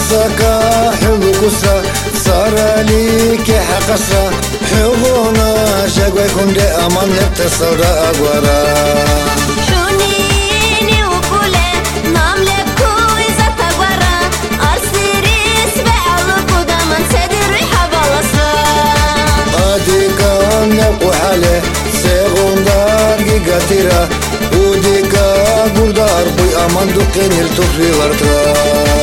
زكا حلو كسرة صار ليك حقصرة حقونا شاقوا يكون دي أمان نتصل رأقورا حنيني وقولي مملكو إذا تقورا أرسيريس بعلقو دامن سيدر ريحة بالصا أدي كان نبقو حالي سيغون دار قاتيرا ودي كا قردار بي أمان دوكين التوفي ورطرا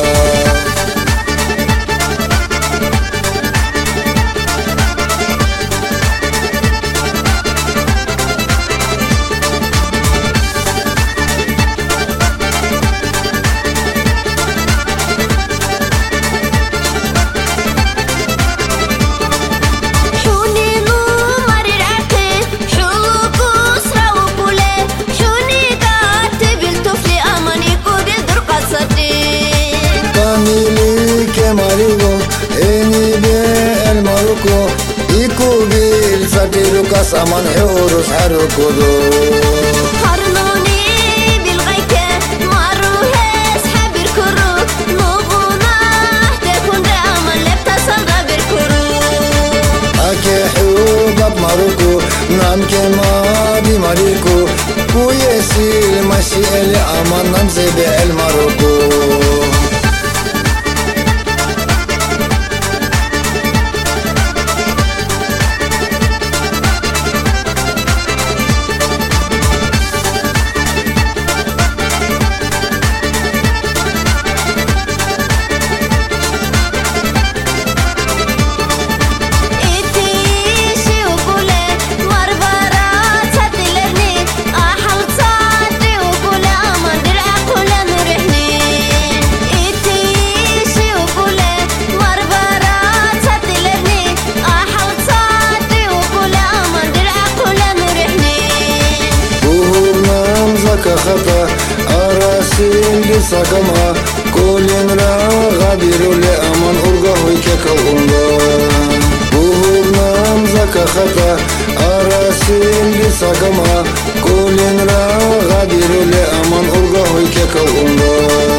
Saman hurus harukudu Harnoni bilgayke maruhes habir kuru Nuguna tekun de aman leptasal da bir kuru Ake hubab maruku namke madi mariku Kuyesil mashi eli aman namze be el maruku خطا أراسل لساكما كولين را غابيرو لأمان أرغا هويكا كالغنغا بوهوب نام زكا خطا أراسل لساكما كولين را غابيرو لأمان أرغا هويكا كالغنغا